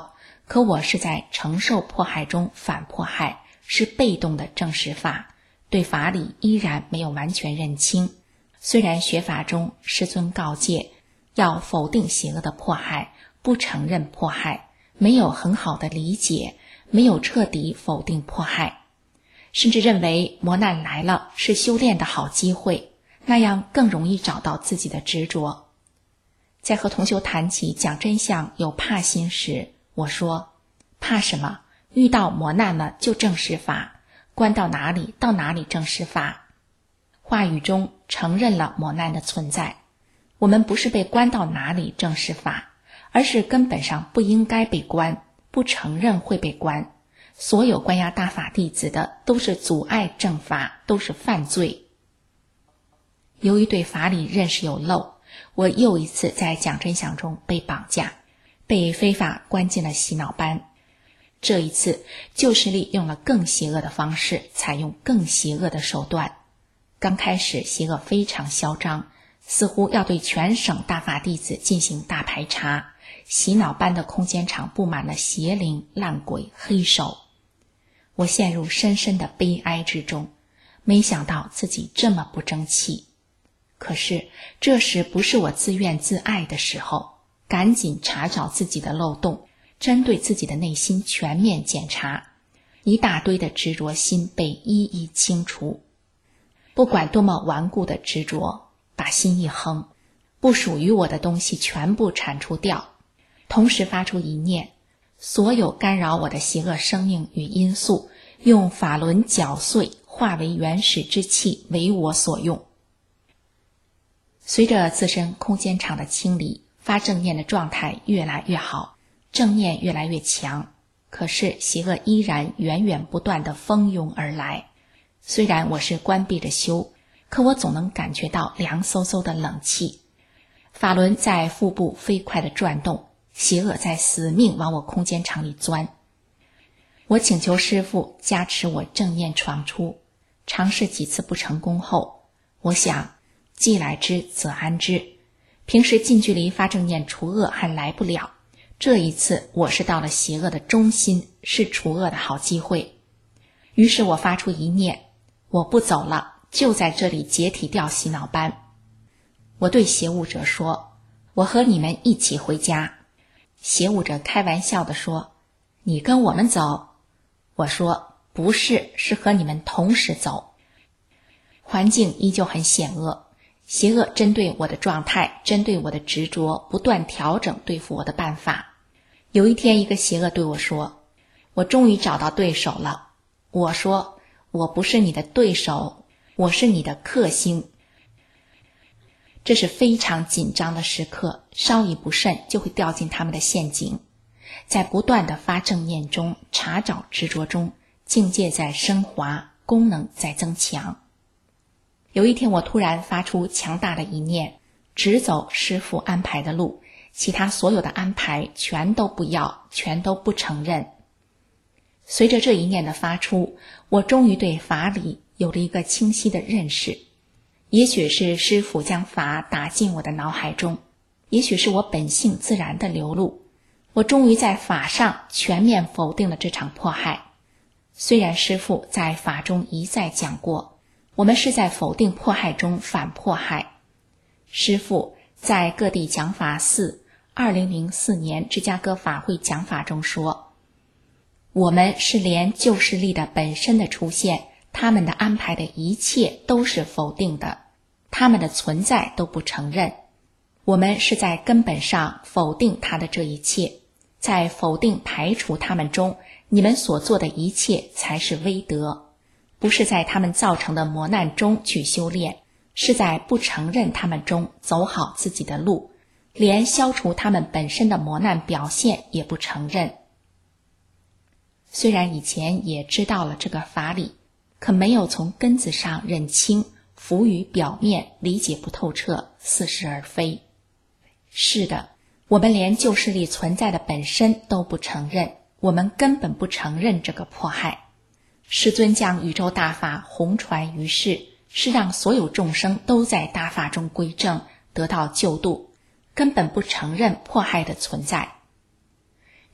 可我是在承受迫害中反迫害，是被动的正视法，对法理依然没有完全认清。虽然学法中师尊告诫要否定邪恶的迫害，不承认迫害，没有很好的理解，没有彻底否定迫害，甚至认为磨难来了是修炼的好机会，那样更容易找到自己的执着。在和同修谈起讲真相有怕心时，我说怕什么？遇到磨难了就正视法，关到哪里到哪里正视法。话语中承认了磨难的存在，我们不是被关到哪里正视法，而是根本上不应该被关，不承认会被关。所有关押大法弟子的都是阻碍正法，都是犯罪。由于对法理认识有漏，我又一次在讲真相中被绑架，被非法关进了洗脑班。这一次旧势力用了更邪恶的方式，采用更邪恶的手段。刚开始邪恶非常嚣张，似乎要对全省大法弟子进行大排查，洗脑班的空间场布满了邪灵、烂鬼、黑手。我陷入深深的悲哀之中，没想到自己这么不争气。可是这时不是我自怨自艾的时候，赶紧查找自己的漏洞，针对自己的内心全面检查，一大堆的执着心被一一清除。不管多么顽固的执着，把心一横，不属于我的东西全部铲除掉，同时发出一念，所有干扰我的邪恶生命与因素，用法轮搅碎，化为原始之气，为我所用。随着自身空间场的清理，发正念的状态越来越好，正念越来越强，可是邪恶依然源源不断地蜂拥而来。虽然我是关闭着修，可我总能感觉到凉飕飕的冷气。法轮在腹部飞快地转动，邪恶在死命往我空间场里钻。我请求师父加持我正念闯出，尝试几次不成功后，我想既来之则安之，平时近距离发正念除恶还来不了，这一次我是到了邪恶的中心，是除恶的好机会。于是我发出一念，我不走了，就在这里解体掉洗脑班。我对邪物者说，我和你们一起回家。邪物者开玩笑地说，你跟我们走？我说不是，是和你们同时走。环境依旧很险恶，邪恶针对我的状态，针对我的执着，不断调整对付我的办法。有一天，一个邪恶对我说，我终于找到对手了。我说，我不是你的对手，我是你的克星。这是非常紧张的时刻，稍一不慎就会掉进他们的陷阱。在不断的发正念中，查找执着中，境界在升华，功能在增强。有一天我突然发出强大的一念，只走师父安排的路，其他所有的安排全都不要，全都不承认。随着这一念的发出，我终于对法理有了一个清晰的认识。也许是师父将法打进我的脑海中，也许是我本性自然的流露，我终于在法上全面否定了这场迫害。虽然师父在法中一再讲过，我们是在否定迫害中反迫害。师父在各地讲法寺2004年芝加哥法会讲法中说，我们是连旧势力的本身的出现，他们的安排的一切都是否定的，他们的存在都不承认。我们是在根本上否定他的这一切，在否定排除他们中，你们所做的一切才是威德，不是在他们造成的磨难中去修炼，是在不承认他们中走好自己的路，连消除他们本身的磨难表现也不承认。虽然以前也知道了这个法理，可没有从根子上认清，浮于表面，理解不透彻，似是而非。是的，我们连旧势力存在的本身都不承认，我们根本不承认这个迫害。师尊将宇宙大法弘传于世，是让所有众生都在大法中归正，得到救度，根本不承认迫害的存在。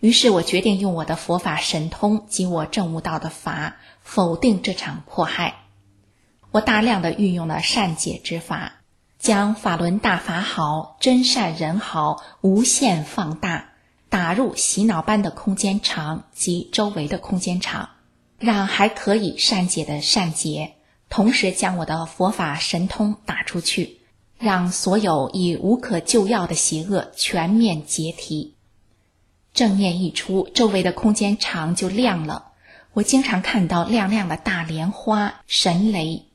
于是我决定用我的佛法神通及我证悟到的法，否定这场迫害。我大量地运用了善解之法，将法轮大法好、真善人好无限放大，打入洗脑班的空间场及周围的空间场，让还可以善解的善解，同时将我的佛法神通打出去，让所有已无可救药的邪恶全面解体。正念一出，周围的空间场就亮了，我经常看到亮亮的大莲花、神雷。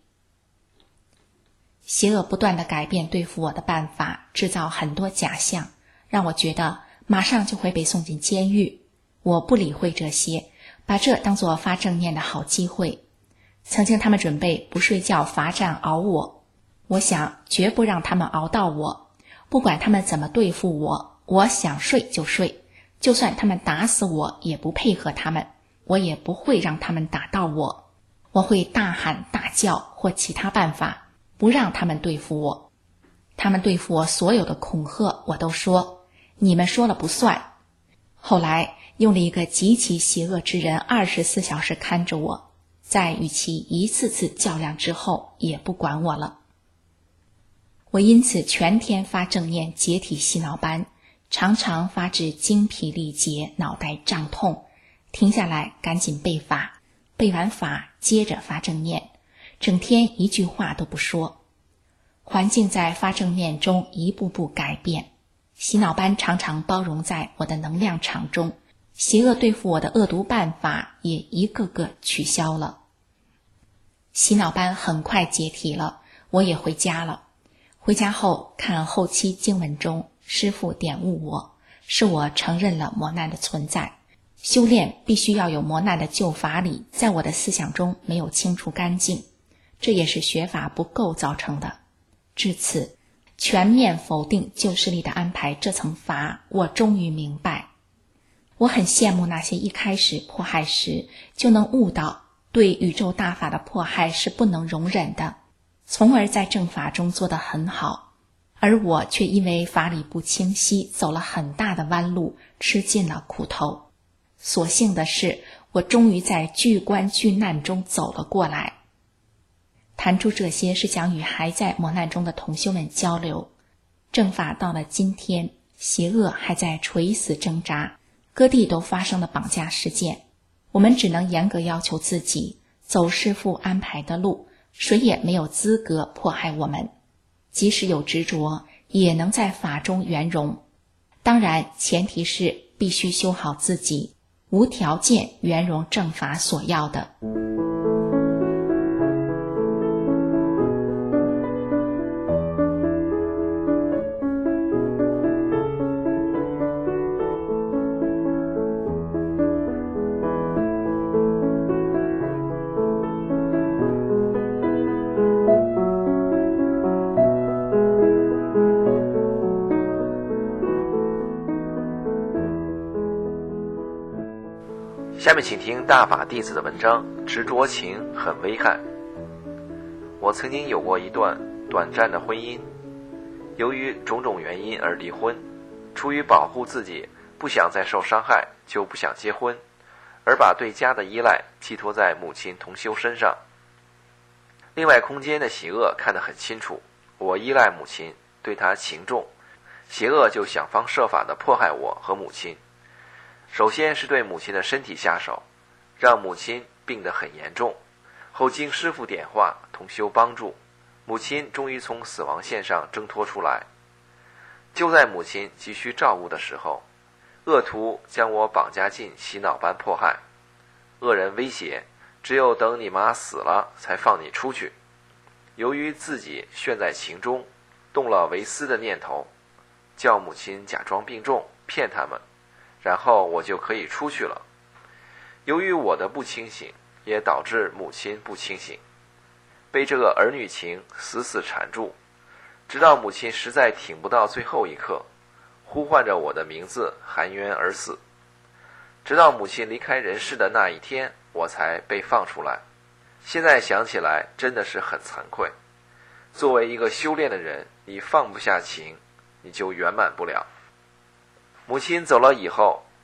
邪恶不断地改变对付我的办法，制造很多假象，让我觉得马上就会被送进监狱。我不理会这些，把这当作发正念的好机会。曾经他们准备不睡觉罚站熬我，我想绝不让他们熬到我，不管他们怎么对付我，我想睡就睡，就算他们打死我也不配合他们，我也不会让他们打到我。我会大喊大叫或其他办法，不让他们对付我。他们对付我所有的恐吓，我都说你们说了不算。后来用了一个极其邪恶之人24小时看着我，在与其一次次较量之后也不管我了。我因此全天发正念解体洗脑班，常常发至精疲力竭，脑袋胀痛，停下来赶紧背法，背完法接着发正念，整天一句话都不说。环境在发正念中一步步改变，洗脑班常常包容在我的能量场中，邪恶对付我的恶毒办法也一个个取消了。洗脑班很快解体了，我也回家了。回家后看后期经文中，师父点悟我，是我承认了磨难的存在。修炼必须要有磨难的旧法理，在我的思想中没有清除干净，这也是学法不够造成的。至此，全面否定旧势力的安排这层法，我终于明白。我很羡慕那些一开始迫害时就能悟到对宇宙大法的迫害是不能容忍的，从而在正法中做得很好，而我却因为法理不清晰，走了很大的弯路，吃尽了苦头。所幸的是，我终于在巨关巨难中走了过来。谈出这些是想与还在磨难中的同修们交流。正法到了今天，邪恶还在垂死挣扎，各地都发生了绑架事件，我们只能严格要求自己，走师父安排的路，谁也没有资格迫害我们。即使有执着，也能在法中圆融。当然，前提是必须修好自己，无条件圆融正法所要的。 下面请听大法弟子的文章，执着情很危害。我曾经有过一段短暂的婚姻，由于种种原因而离婚，出于保护自己不想再受伤害，就不想结婚，而把对家的依赖寄托在母亲同修身上。另外空间的邪恶看得很清楚，我依赖母亲，对她情重，邪恶就想方设法地迫害我和母亲。首先是对母亲的身体下手，让母亲病得很严重，后经师父点化，同修帮助，母亲终于从死亡线上挣脱出来。就在母亲急需照顾的时候，恶徒将我绑架进洗脑班迫害。恶人威胁，只有等你妈死了才放你出去。由于自己陷在情中，动了为私的念头，叫母亲假装病重，骗他们，然后我就可以出去了。由于我的不清醒，也导致母亲不清醒，被这个儿女情死死缠住，直到母亲实在挺不到最后一刻，呼唤着我的名字含冤而死。直到母亲离开人世的那一天，我才被放出来。现在想起来真的是很惭愧。作为一个修炼的人，你放不下情，你就圆满不了。母亲走了以后，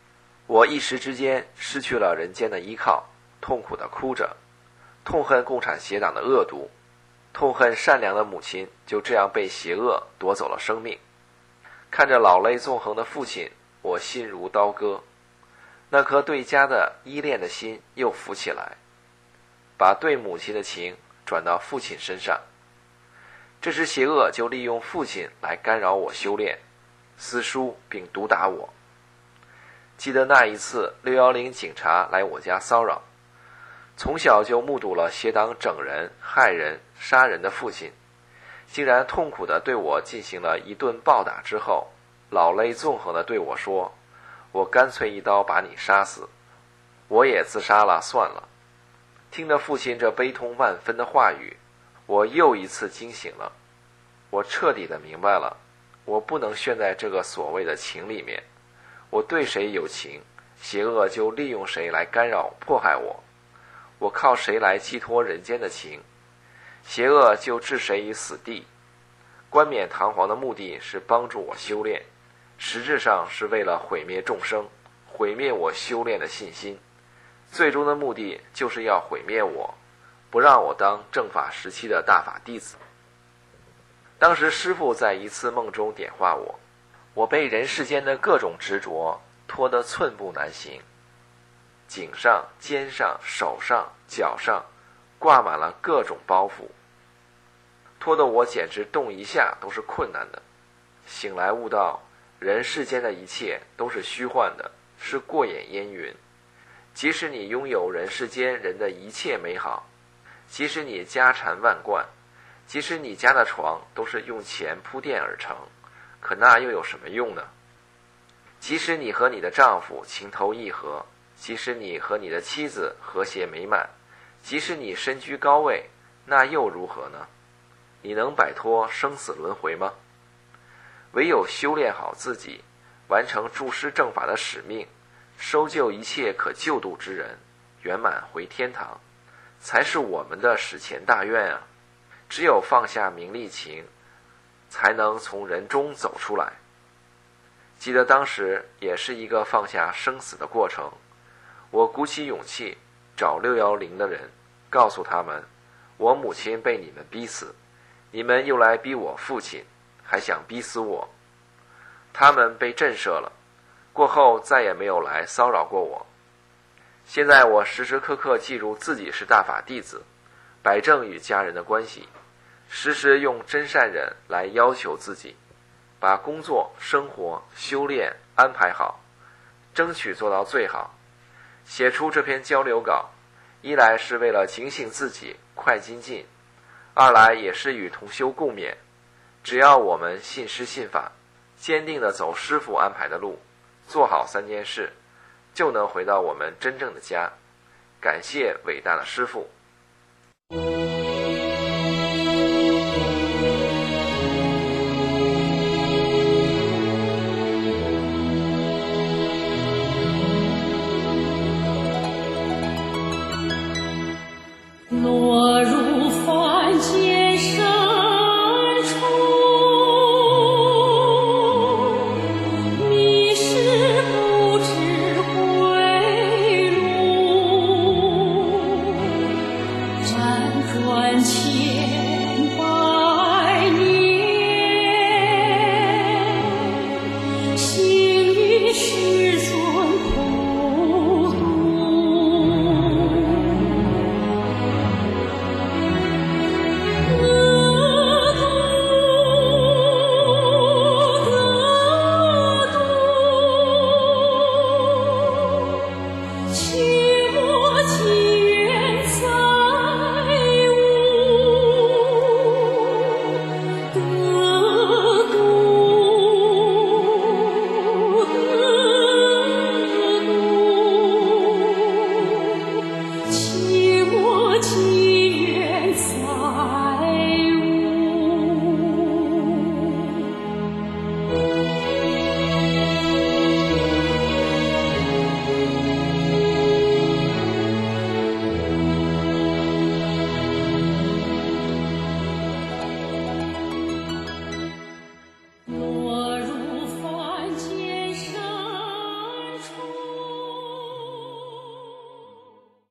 我一时之间失去了人间的依靠，痛苦地哭着，痛恨共产邪党的恶毒，痛恨善良的母亲就这样被邪恶夺走了生命。看着老泪纵横的父亲，我心如刀割，那颗对家的依恋的心又浮起来，把对母亲的情转到父亲身上。这时邪恶就利用父亲来干扰我修炼、私书并毒打我。记得那一次610警察来我家骚扰，从小就目睹了邪党整人、害人、杀人的父亲，竟然痛苦地对我进行了一顿暴打之后，老泪纵横地对我说：“我干脆一刀把你杀死，我也自杀了算了。”听着父亲这悲痛万分的话语，我又一次惊醒了。我彻底地明白了，我不能陷在这个所谓的情里面。我对谁有情，邪恶就利用谁来干扰迫害我。我靠谁来寄托人间的情，邪恶就置谁于死地。冠冕堂皇的目的是帮助我修炼，实质上是为了毁灭众生，毁灭我修炼的信心。最终的目的就是要毁灭我，不让我当正法时期的大法弟子。当时师父在一次梦中点化我，我被人世间的各种执着拖得寸步难行，颈上、肩上、手上、脚上挂满了各种包袱，拖得我简直动一下都是困难的。醒来悟到，人世间的一切都是虚幻的，是过眼烟云。即使你拥有人世间人的一切美好，即使你家产万贯，即使你家的床都是用钱铺垫而成，可那又有什么用呢？即使你和你的丈夫情投意合，即使你和你的妻子和谐美满，即使你身居高位，那又如何呢？你能摆脱生死轮回吗？唯有修炼好自己，完成诸师正法的使命，收救一切可救度之人，圆满回天堂，才是我们的史前大愿啊！只有放下名利情，才能从人中走出来。记得当时也是一个放下生死的过程，我鼓起勇气找610的人，告诉他们，我母亲被你们逼死，你们又来逼我父亲，还想逼死我。他们被震慑了，过后再也没有来骚扰过我。现在我时时刻刻记住自己是大法弟子，摆正与家人的关系，时时用真善忍来要求自己，把工作、生活、修炼安排好，争取做到最好。写出这篇交流稿，一来是为了警醒自己快精进，二来也是与同修共勉。只要我们信师信法，坚定地走师父安排的路，做好3件事，就能回到我们真正的家。感谢伟大的师父。